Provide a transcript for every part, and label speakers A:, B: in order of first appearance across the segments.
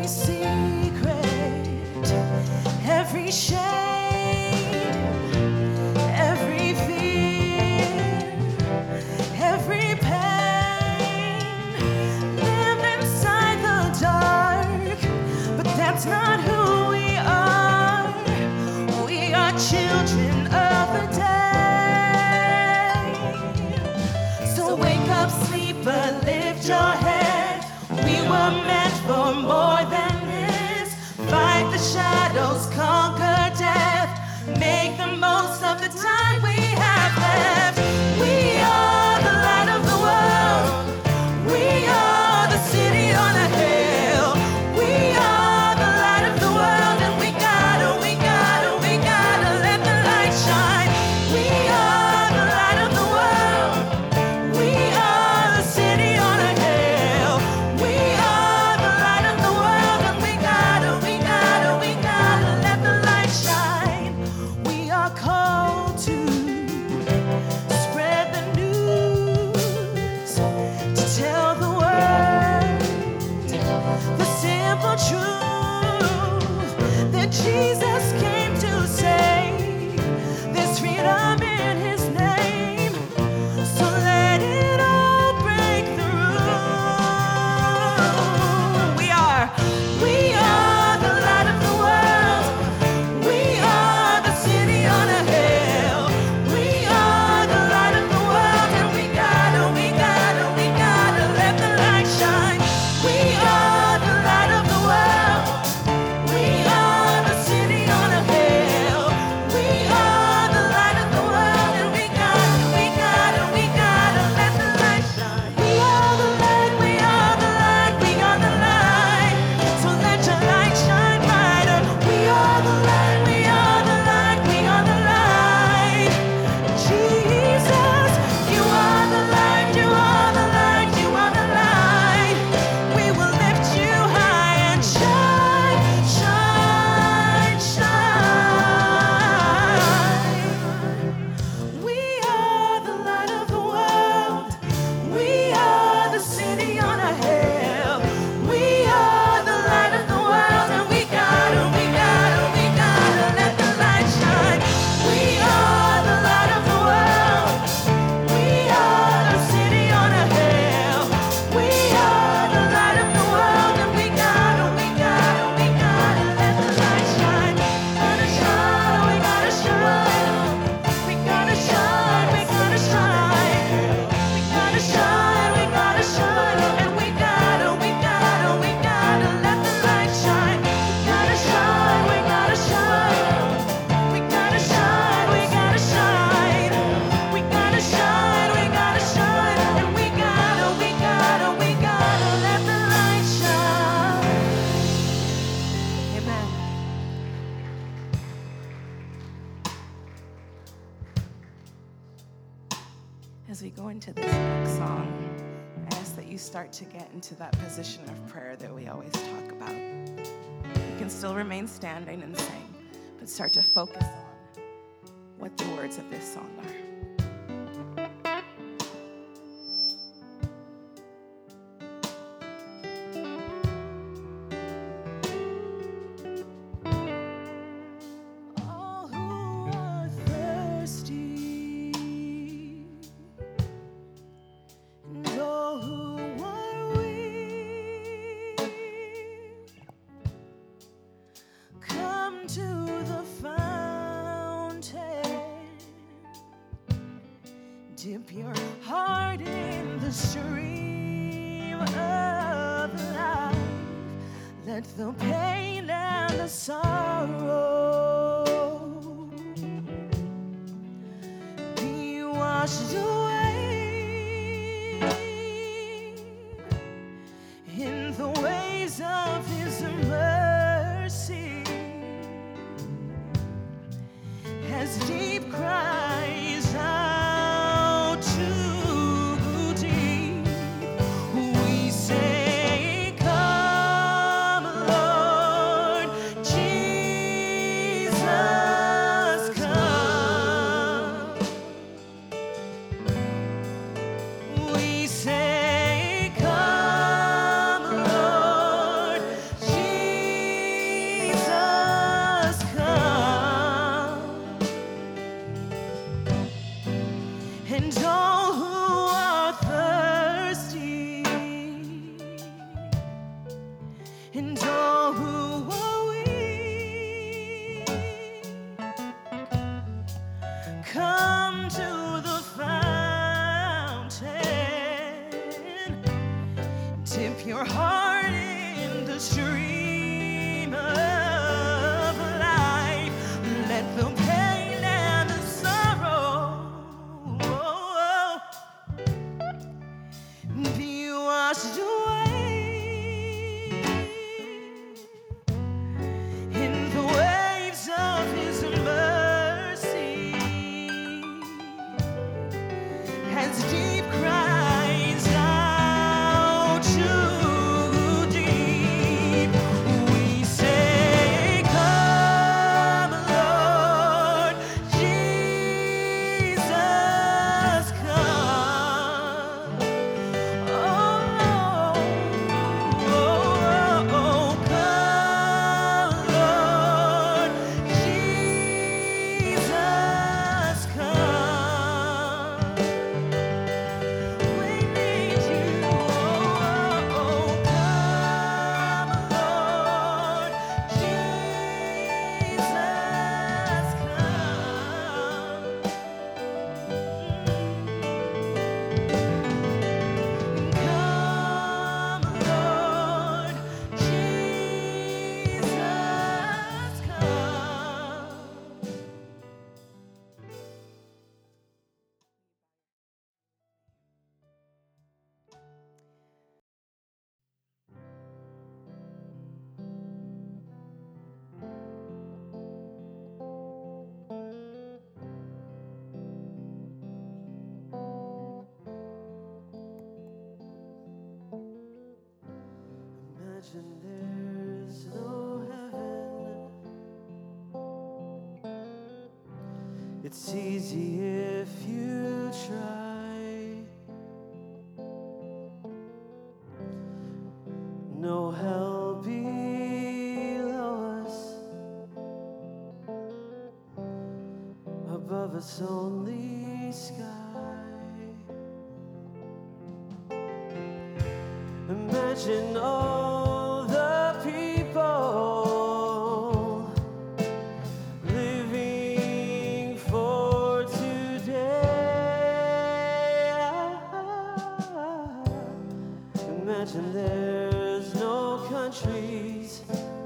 A: secret, every shade, every fear, every pain. Live inside the dark, but that's not who we are. We are children of the day. So wake up, sleeper, lift your head. We were meant for more than this. Fight the shadows, conquer death. Make the most of the time we have left. We are the light of the world. We are the city on a hill. We are the light of the world, and we gotta let the light shine. We are the light of the world. We are the city on a hill. We are the light of the world, and we gotta let the light shine. We are called to spread the news, to tell the world the simple truth that Jesus came to save. There's freedom in his name, so let it all break through. We are the light of the world. We are the city on a hill. We are the light of the world, and we gotta let the light shine. We are the light of the world. We are the city on a hill. We are the light of the world, and we gotta let the light shine. We are the light, we are the light, we are the light. So let your light shine brighter. We are the light, we are the light, we are the light. Jesus, you are the light, you are the light, you are the light. We will lift you high and shine, shine, shine. We are the light of the world. We are the city on a hill. We are the light of the world, and we gotta let the light shine. We are the light of the world. We are the city on a hill. We are the light of the world, and we gotta let the light shine. Gotta shine, we gotta shine. We gotta shine, we gotta shine. We gotta shine, we gotta shine, and we gotta let the light shine. We gotta shine, we gotta shine. We gotta shine, we gotta shine. We gotta shine, we gotta shine, and we gotta let the light shine. Amen. As we go into this next song, I ask that you start to get into that position of prayer that we always talk about. You can still remain standing and sing, but start to focus on what the words of this song are. All who are thirsty, and all who are weak, come to the fountain. Dip your heart in the stream of life. Let the pain and the sorrow be washed away in the waves of his mercy. As deep cries out to deep, we say, come, Lord Jesus. And all who are weak, come to the fountain. Dip your heart in the stream of life. Let the pain and the sorrow be washed away in the waves of His mercy. As deep cries out to deep, we say, come, Lord Jesus, come. Oh, come, Lord Jesus, come. We need you. Oh, come, Lord Jesus, come, Lord Jesus, come. Imagine there's no heaven. It's easy if you try. No hell below us, above us only sky. Imagine all the people living for today. Imagine there's no countries.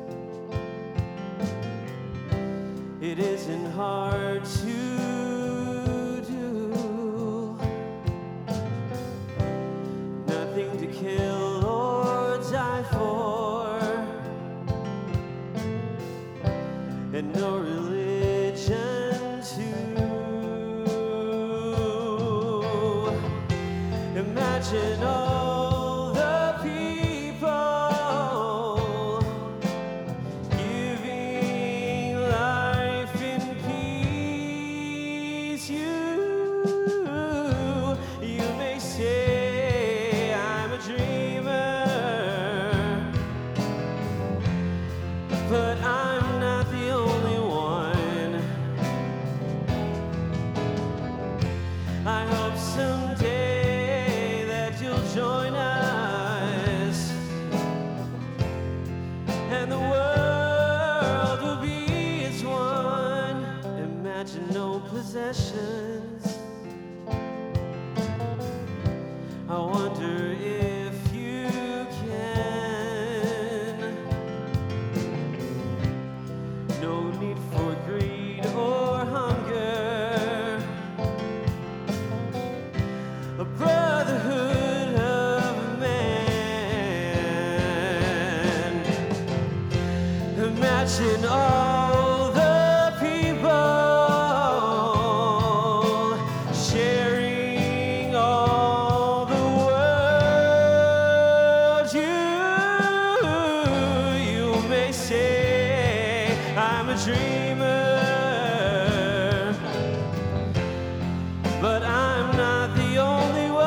A: It isn't hard to do. Nothing to kill or die for, and no religion too. Imagine all the people giving life in peace. You may say I'm a dreamer, but I'm not the only one. I hope someday that you'll join us, and the world will be as one. Imagine no possessions. I wonder if you can. No need for greed or hunger. A brotherhood of man. Imagine all the people sharing all the world. You may say I'm a dreamer, but I'm not the only one.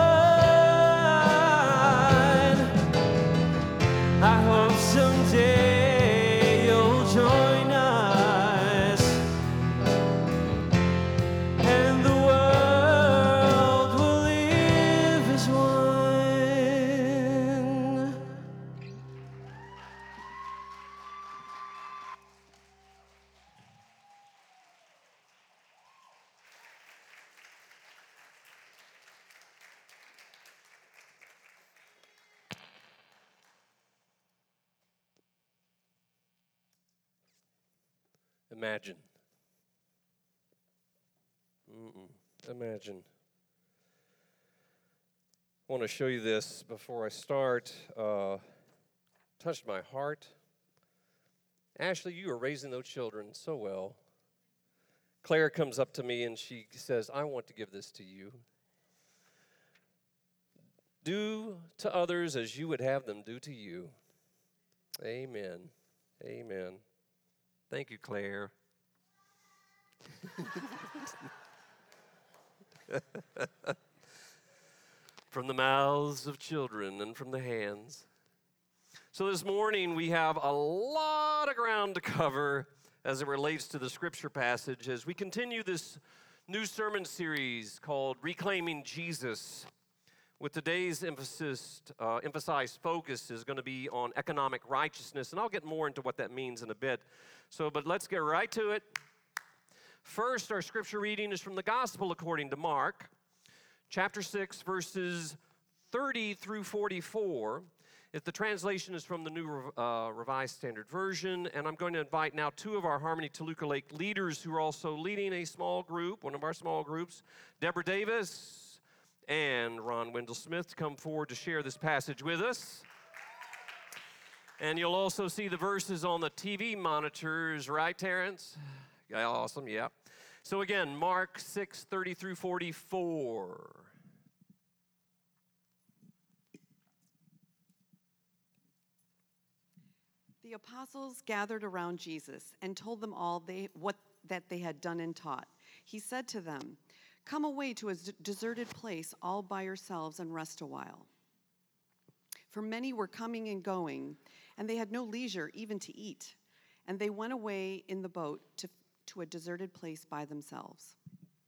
A: I hope someday you'll join us, and the world will live as one.
B: Imagine. Imagine. I want to show you this before I start. Touched my heart. Ashley, you are raising those children so well. Claire comes up to me and she says, I want to give this to you. Do to others as you would have them do to you. Amen. Amen. Thank you, Claire. From the mouths of children and from the hands. So this morning we have a lot of ground to cover as it relates to the scripture passage as we continue this new sermon series called Reclaiming Jesus. With today's emphasized focus is going to be on economic righteousness, and I'll get more into what that means in a bit. But let's get right to it. First, our scripture reading is from the Gospel according to Mark, chapter 6, verses 30 through 44. If the translation is from the New Revised Standard Version, and I'm going to invite now two of our Harmony Toluca Lake leaders who are also leading a small group, one of our small groups, Deborah Davis and Ron Wendell Smith, to come forward to share this passage with us. And you'll also see the verses on the TV monitors, right, Terrence? Yeah, awesome, yeah. So again, Mark 6, 30 through 44.
C: The apostles gathered around Jesus and told them all that they had done and taught. He said to them, "Come away to a deserted place all by yourselves and rest a while." For many were coming and going, and they had no leisure even to eat. And they went away in the boat to a deserted place by themselves.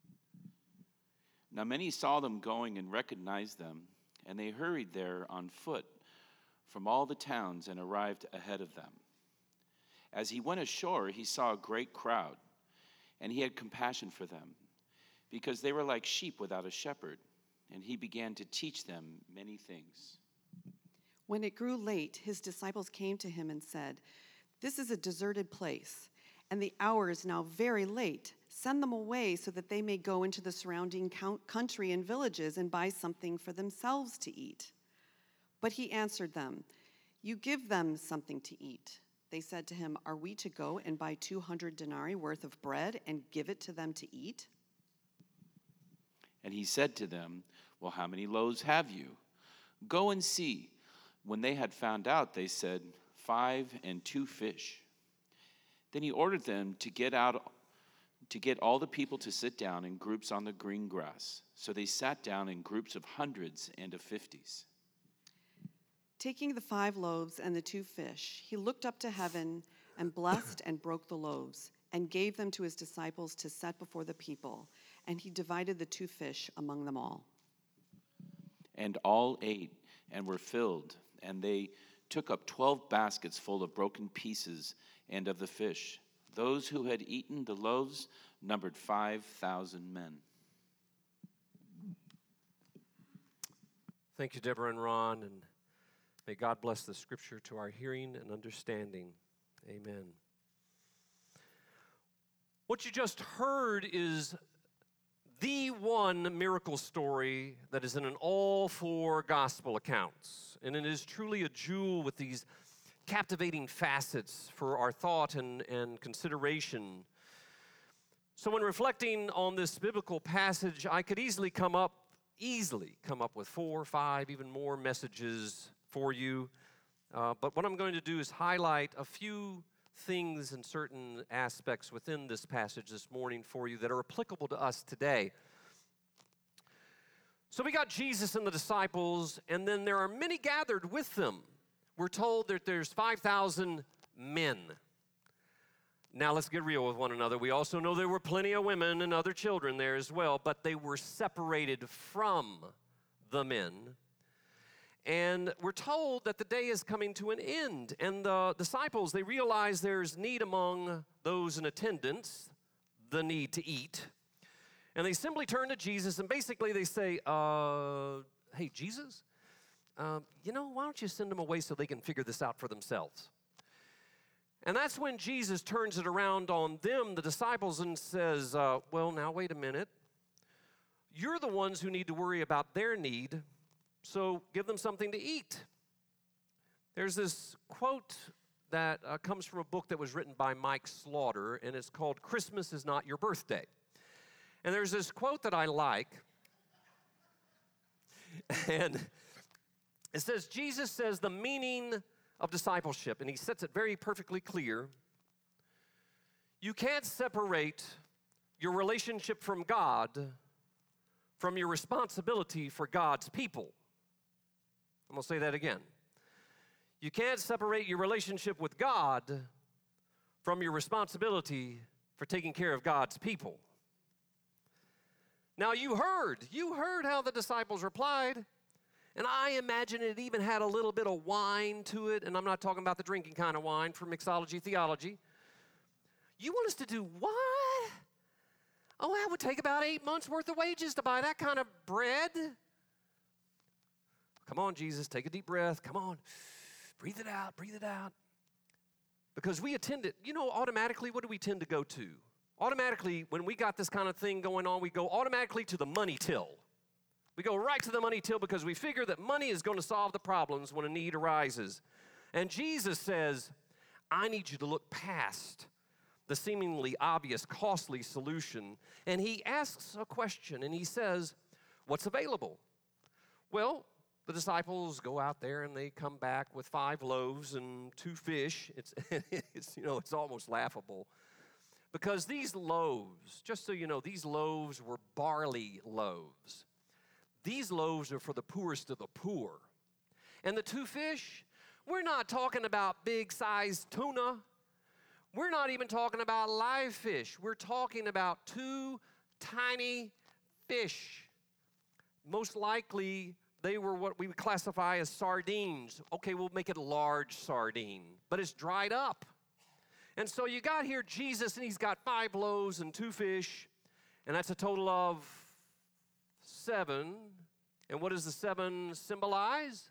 D: Now many saw them going and recognized them, and they hurried there on foot from all the towns and arrived ahead of them. As he went ashore, he saw a great crowd, and he had compassion for them, because they were like sheep without a shepherd, and he began to teach them many things.
C: When it grew late, his disciples came to him and said, "This is a deserted place, and the hour is now very late. Send them away so that they may go into the surrounding country and villages and buy something for themselves to eat." But he answered them, "You give them something to eat." They said to him, "Are we to go and buy 200 denarii worth of bread and give it to them to eat?"
D: And he said to them, "Well, how many loaves have you? Go and see." When they had found out, they said, 5 and 2 fish. Then he ordered them to get all the people to sit down in groups on the green grass. So they sat down in groups of hundreds and of 50s.
C: Taking the 5 loaves and the 2 fish, he looked up to heaven and blessed and broke the loaves and gave them to his disciples to set before the people. And he divided the 2 fish among them all.
D: And all ate and were filled, and they took up 12 baskets full of broken pieces and of the fish. Those who had eaten the loaves numbered 5,000 men.
B: Thank you, Deborah and Ron, and may God bless the scripture to our hearing and understanding. Amen. What you just heard is the one miracle story that is in all 4 gospel accounts. And it is truly a jewel with these captivating facets for our thought and consideration. So when reflecting on this biblical passage, I could easily come up with 4, 5, even more messages for you. But what I'm going to do is highlight a few things and certain aspects within this passage this morning for you that are applicable to us today. So we got Jesus and the disciples, and then there are many gathered with them. We're told that there's 5,000 men. Now let's get real with one another. We also know there were plenty of women and other children there as well, but they were separated from the men. And we're told that the day is coming to an end. And the disciples, they realize there's need among those in attendance, the need to eat. And they simply turn to Jesus and basically they say, "Hey, Jesus, why don't you send them away so they can figure this out for themselves?" And that's when Jesus turns it around on them, the disciples, and says, well, now wait a minute. You're the ones who need to worry about their need, so give them something to eat. There's this quote that comes from a book that was written by Mike Slaughter, and it's called Christmas is Not Your Birthday. And there's this quote that I like, and it says, Jesus says the meaning of discipleship, and he sets it very perfectly clear. You can't separate your relationship from God from your responsibility for God's people. I'm going to say that again. You can't separate your relationship with God from your responsibility for taking care of God's people. Now you heard how the disciples replied, and I imagine it even had a little bit of wine to it, and I'm not talking about the drinking kind of wine from mixology theology. You want us to do what? Oh, that would take about 8 months' worth of wages to buy that kind of bread. Come on, Jesus, take a deep breath. Come on. Breathe it out, breathe it out. Because we attend it, automatically, what do we tend to go to? Automatically, when we got this kind of thing going on, we go automatically to the money till. We go right to the money till because we figure that money is going to solve the problems when a need arises. And Jesus says, I need you to look past the seemingly obvious, costly solution. And he asks a question, and he says, what's available? Well, the disciples go out there and they come back with 5 loaves and 2 fish. It's almost laughable. Because these loaves, just so you know, these loaves were barley loaves. These loaves are for the poorest of the poor. And the 2 fish, we're not talking about big-sized tuna. We're not even talking about live fish. We're talking about 2 tiny fish. Most likely, they were what we would classify as sardines. Okay, we'll make it a large sardine, but it's dried up. And so you got here Jesus, and he's got 5 loaves and 2 fish, and that's a total of 7. And what does the 7 symbolize?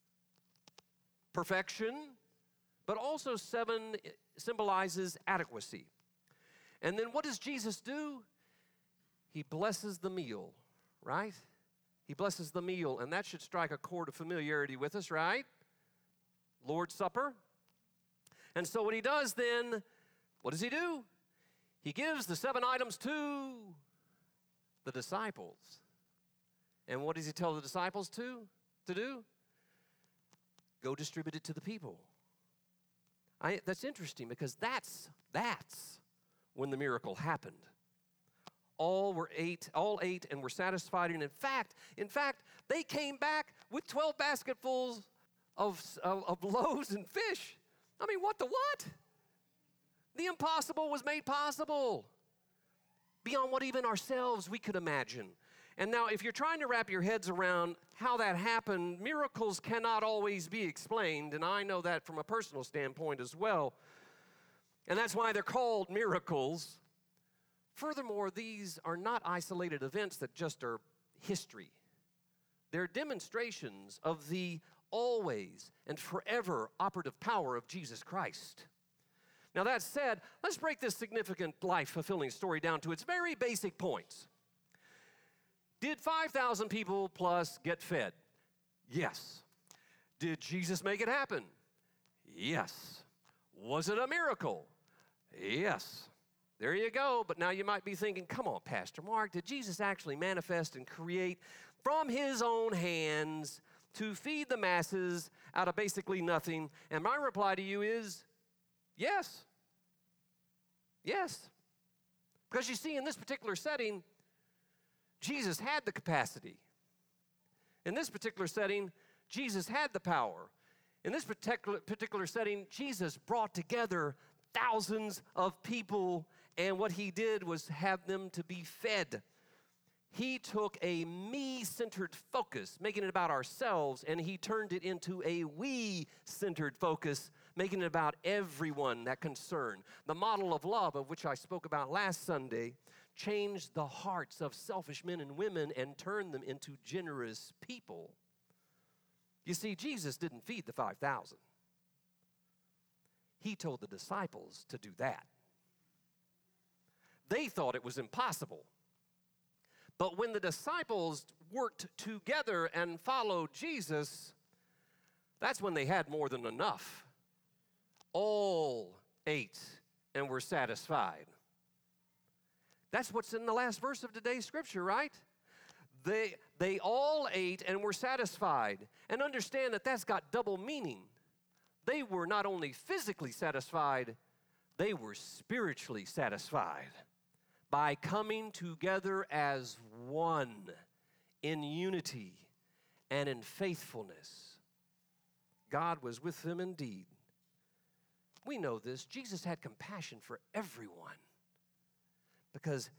B: Perfection, but also 7 symbolizes adequacy. And then what does Jesus do? He blesses the meal, right? He blesses the meal, and that should strike a chord of familiarity with us, right? Lord's Supper. And so what he does then, what does he do? He gives the 7 items to the disciples. And what does he tell the disciples to do? Go distribute it to the people. That's interesting because that's when the miracle happened. All ate and were satisfied. And in fact, they came back with 12 basketfuls of loaves and fish. I mean, what? The impossible was made possible beyond what even ourselves we could imagine. And now, if you're trying to wrap your heads around how that happened, miracles cannot always be explained, and I know that from a personal standpoint as well. And that's why they're called miracles. Furthermore, these are not isolated events that just are history. They're demonstrations of the always and forever operative power of Jesus Christ. Now that said, let's break this significant life-fulfilling story down to its very basic points. Did 5,000 people plus get fed? Yes. Did Jesus make it happen? Yes. Was it a miracle? Yes. There you go. But now you might be thinking, come on, Pastor Mark, did Jesus actually manifest and create from his own hands to feed the masses out of basically nothing? And my reply to you is, yes. Yes. Because you see, in this particular setting, Jesus had the capacity. In this particular setting, Jesus had the power. In this particular setting, Jesus brought together thousands of people, and what he did was have them to be fed. He took a me-centered focus, making it about ourselves, and he turned it into a we-centered focus, making it about everyone that concern. The model of love, of which I spoke about last Sunday, changed the hearts of selfish men and women and turned them into generous people. You see, Jesus didn't feed the 5,000. he told the disciples to do that. They thought it was impossible. But when the disciples worked together and followed Jesus, that's when they had more than enough. All ate and were satisfied. That's what's in the last verse of today's scripture, right? They all ate and were satisfied. And understand that that's got double meaning. They were not only physically satisfied, they were spiritually satisfied by coming together as one in unity and in faithfulness. God was with them indeed. We know this. Jesus had compassion for everyone because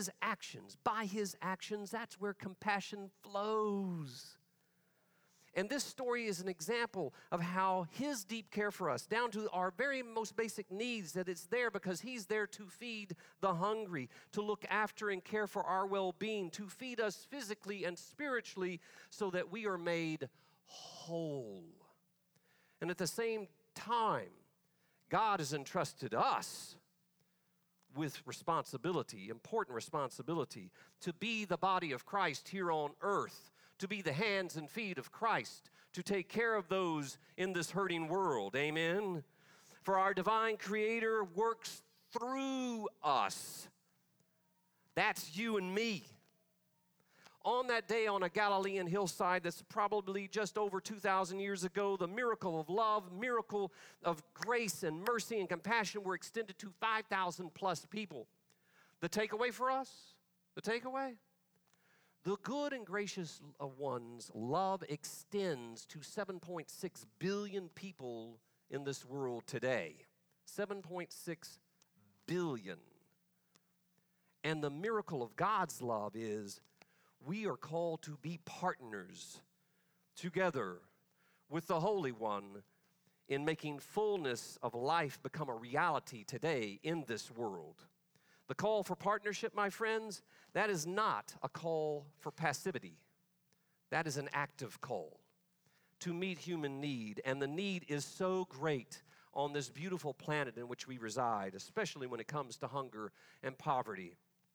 B: by his actions, that's where compassion flows. And this story is an example of how his deep care for us, down to our very most basic needs, that it's there because he's there to feed the hungry, to look after and care for our well-being, to feed us physically and spiritually so that we are made whole. And at the same time, God has entrusted us with responsibility, important responsibility, to be the body of Christ here on earth, to be the hands and feet of Christ, to take care of those in this hurting world. Amen? For our divine Creator works through us. That's you and me. On that day on a Galilean hillside that's probably just over 2,000 years ago, the miracle of love, miracle of grace and mercy and compassion were extended to 5,000 plus people. The takeaway for us? The takeaway? The good and gracious one's love extends to 7.6 billion people in this world today. 7.6 billion. And the miracle of God's love is we are called to be partners together with the Holy One in making fullness of life become a reality today in this world. The call for partnership, my friends, that is not a call for passivity. That is an active call to meet human need. And the need is so great on this beautiful planet in which we reside, especially when it comes to hunger and poverty.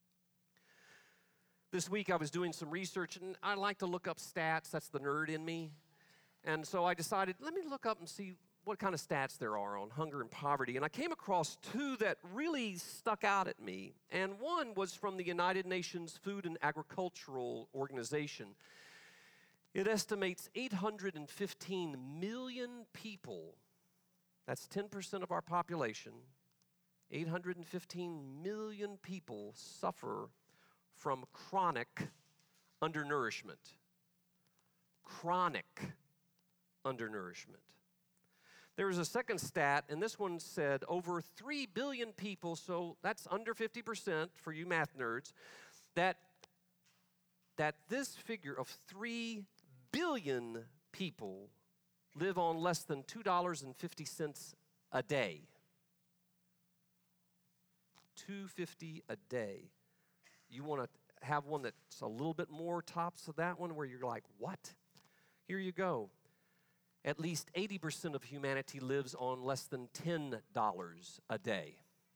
B: This week I was doing some research, and I like to look up stats. That's the nerd in me. And so I decided, let me look up and see what kind of stats there are on hunger and poverty. And I came across two that really stuck out at me. And one was from the United Nations Food and Agricultural Organization. It estimates 815 million people, that's 10% of our population, 815 million people suffer from chronic undernourishment. Chronic undernourishment. There was a second stat, and this one said over 3 billion people, so that's under 50% for you math nerds, that this figure of 3 billion people live on less than $2.50 a day. $2.50 a day. You want to have one that's a little bit more tops of that one where you're like, what? Here you go. At least 80% of humanity lives on less than $10 a day.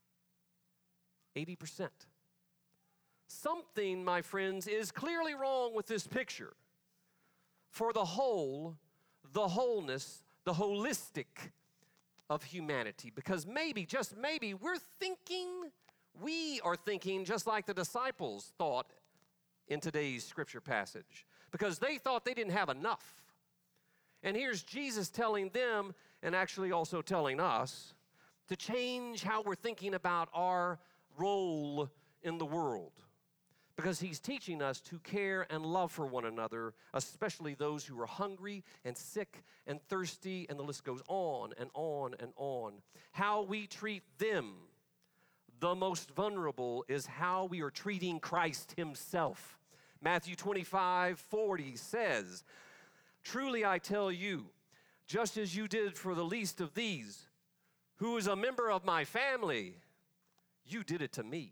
B: 80%. Something, my friends, is clearly wrong with this picture. For the whole, the wholeness, the holistic of humanity. Because maybe, just maybe, we are thinking just like the disciples thought in today's scripture passage. Because they thought they didn't have enough. And here's Jesus telling them, and actually also telling us, to change how we're thinking about our role in the world. Because he's teaching us to care and love for one another, especially those who are hungry and sick and thirsty, and the list goes on and on and on. How we treat them, the most vulnerable, is how we are treating Christ himself. Matthew 25:40 says, "Truly I tell you, just as you did for the least of these, who is a member of my family, you did it to me."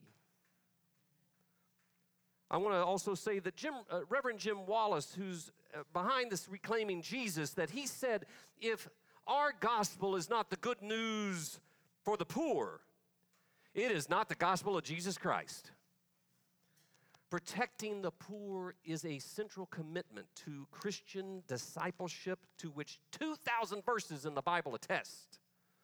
B: I want to also say that Reverend Jim Wallace, who's behind this Reclaiming Jesus, that he said, if our gospel is not the good news for the poor, it is not the gospel of Jesus Christ. Protecting the poor is a central commitment to Christian discipleship to which 2,000 verses in the Bible attest.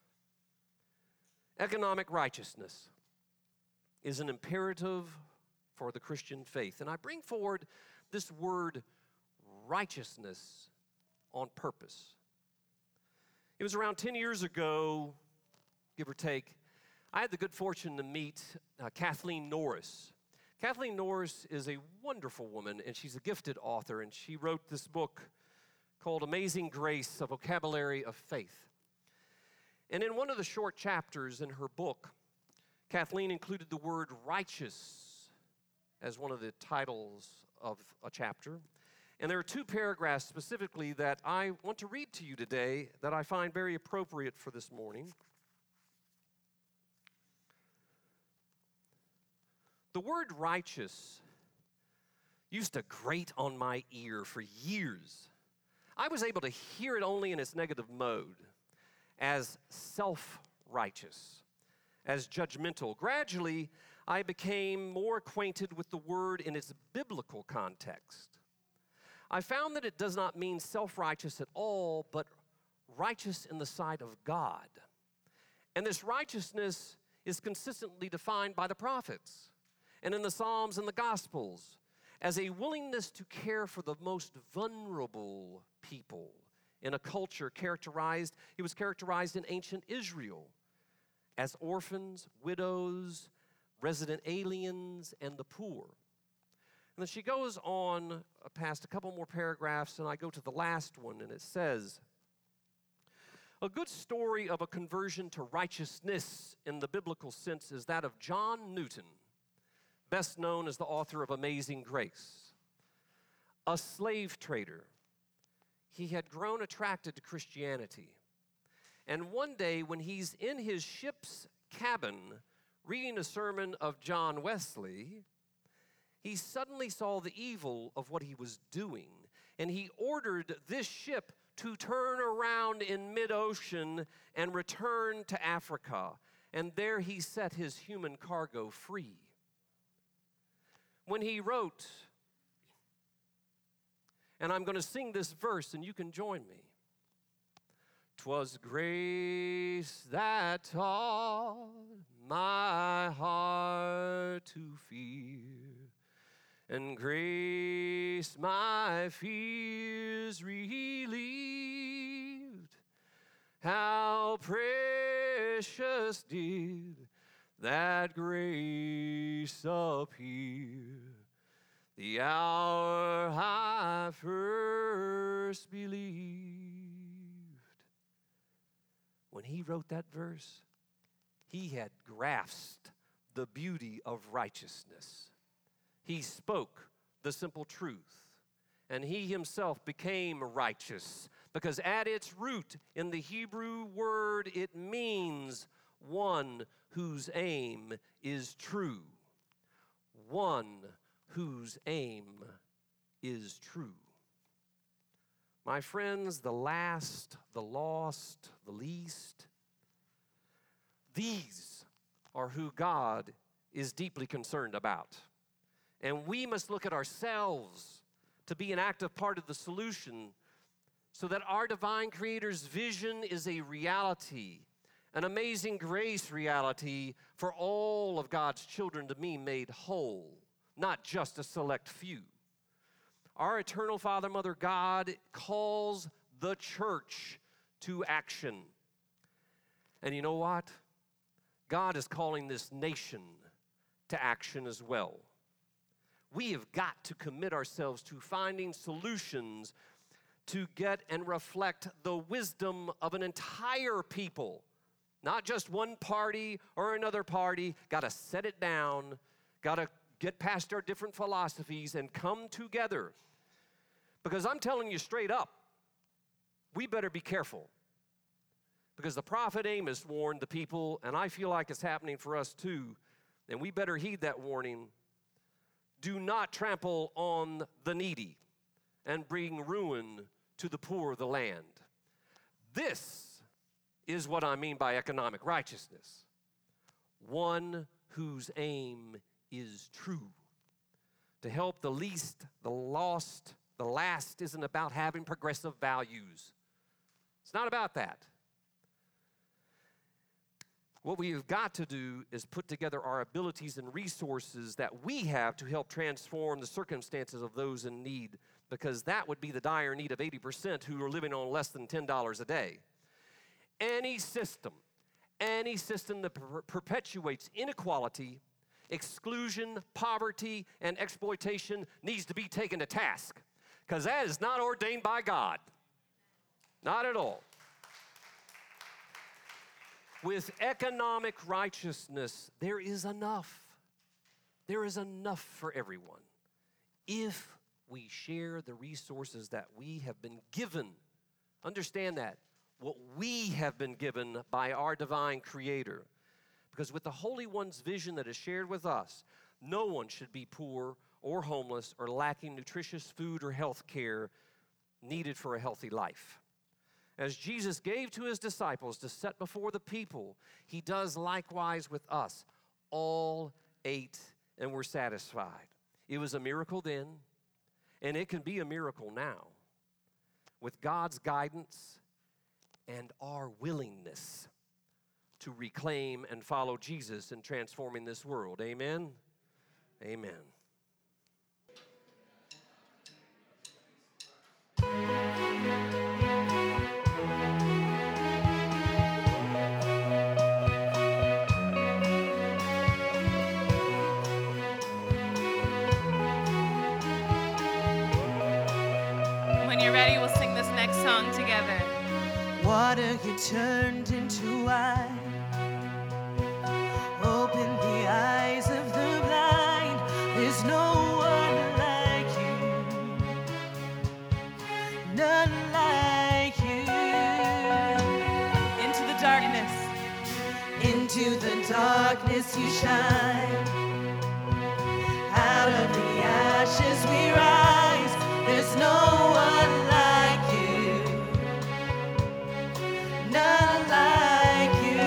B: Economic righteousness is an imperative for the Christian faith. And I bring forward this word righteousness on purpose. It was around 10 years ago, give or take, I had the good fortune to meet Kathleen Norris. Kathleen Norris is a wonderful woman, and she's a gifted author, and she wrote this book called Amazing Grace, A Vocabulary of Faith. And in one of the short chapters in her book, Kathleen included the word righteous as one of the titles of a chapter. And there are two paragraphs specifically that I want to read to you today that I find very appropriate for this morning. The word righteous used to grate on my ear for years. I was able to hear it only in its negative mode, as self-righteous, as judgmental. Gradually, I became more acquainted with the word in its biblical context. I found that it does not mean self-righteous at all, but righteous in the sight of God. And this righteousness is consistently defined by the prophets and in the Psalms and the Gospels as a willingness to care for the most vulnerable people in a culture it was characterized in ancient Israel as orphans, widows, resident aliens, and the poor. And then she goes on past a couple more paragraphs, and I go to the last one, and it says, a good story of a conversion to righteousness in the biblical sense is that of John Newton, best known as the author of Amazing Grace. A slave trader, he had grown attracted to Christianity. And one day when he's in his ship's cabin reading a sermon of John Wesley, he suddenly saw the evil of what he was doing. And he ordered this ship to turn around in mid-ocean and return to Africa. And there he set his human cargo free. When he wrote, and I'm going to sing this verse and you can join me. 'Twas grace that taught my heart to fear, and grace my fears relieved. How precious did that grace appear, the hour I first believed. When he wrote that verse, he had grasped the beauty of righteousness. He spoke the simple truth, and he himself became righteous, because at its root in the Hebrew word, it means one whose aim is true. One whose aim is true. My friends, the last, the lost, the least, these are who God is deeply concerned about. And we must look at ourselves to be an active part of the solution so that our divine Creator's vision is a reality, an amazing grace reality for all of God's children to be made whole, not just a select few. Our eternal Father, Mother, God calls the church to action. And you know what? God is calling this nation to action as well. We have got to commit ourselves to finding solutions to get and reflect the wisdom of an entire people, not just one party or another party. Got to set it down, got to get past our different philosophies and come together. Because I'm telling you straight up, we better be careful. Because the prophet Amos warned the people, and I feel like it's happening for us too, and we better heed that warning. Do not trample on the needy and bring ruin to the poor of the land. This is what I mean by economic righteousness. One whose aim is true. To help the least, the lost, the last isn't about having progressive values. It's not about that. What we have got to do is put together our abilities and resources that we have to help transform the circumstances of those in need, because that would be the dire need of 80% who are living on less than $10 a day. Any system that perpetuates inequality, exclusion, poverty, and exploitation needs to be taken to task, because that is not ordained by God. Not at all. With economic righteousness, there is enough. There is enough for everyone if we share the resources that we have been given. Understand that. What we have been given by our divine Creator. Because with the Holy One's vision that is shared with us, no one should be poor or homeless or lacking nutritious food or health care needed for a healthy life. As Jesus gave to his disciples to set before the people, he does likewise with us. All ate and were satisfied. It was a miracle then, and it can be a miracle now. With God's guidance and our willingness to reclaim and follow Jesus in transforming this world. Amen? Amen.
E: When you're ready, we'll sing this next song together.
A: Water you turned into wine. Open the eyes of the blind. There's no one like you. None like you.
E: Into the darkness.
A: Into the darkness you shine. Out of the ashes we rise. There's no one like you. None like you.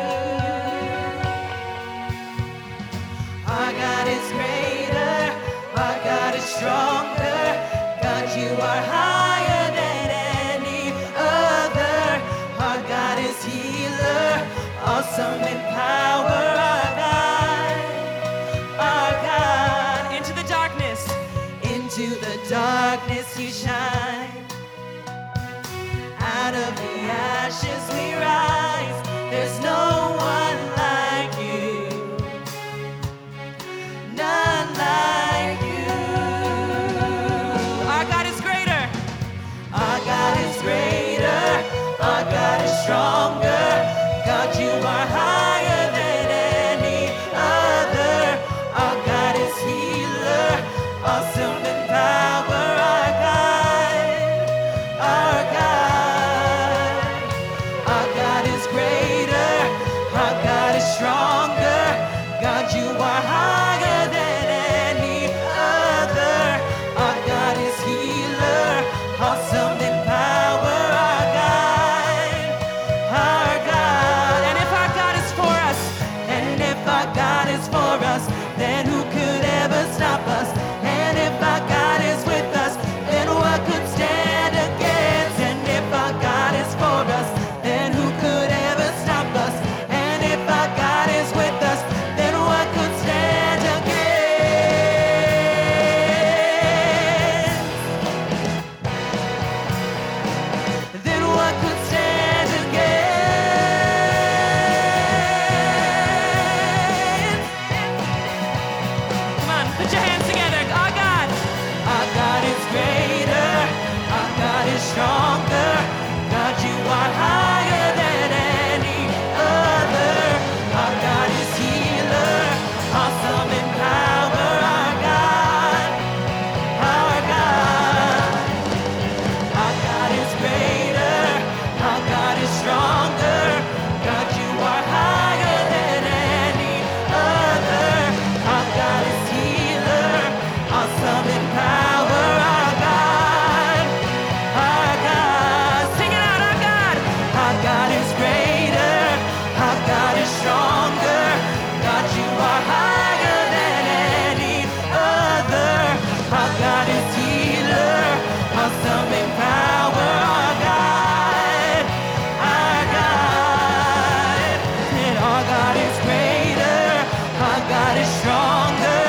A: Our God is greater. Our God is stronger. God, you are higher than any other. Our God is healer. Awesome in power. Our God.
E: Into the darkness.
A: Into the darkness you shine. Out of the ashes we rise. There's no one like you. None like you.
E: Our God is greater.
A: Our God is greater. Our God is stronger. God, you are higher is stronger. God, you are higher than any other. Our God is healer, awesome in power. Our God, and our God is greater. Our God is stronger.